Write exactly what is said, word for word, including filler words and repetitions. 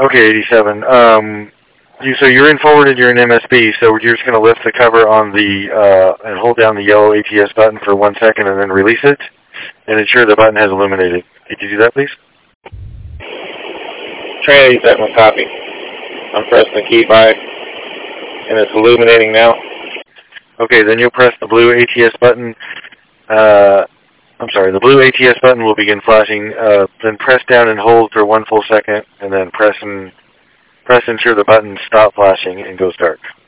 Okay, eighty-seven. Um, you, so you're in forward and you're in M S B, so you're just going to lift the cover on the, uh, and hold down the yellow A T S button for one second and then release it, and ensure the button has illuminated. Could you do that, please? Trinity setting copy. I'm pressing the key by, and it's illuminating now. Okay, then you'll press the blue A T S button. Uh, I'm sorry, the blue A T S button will begin flashing. Uh, then press down and hold for one full second, and then press and press ensure the button stop flashing and goes dark.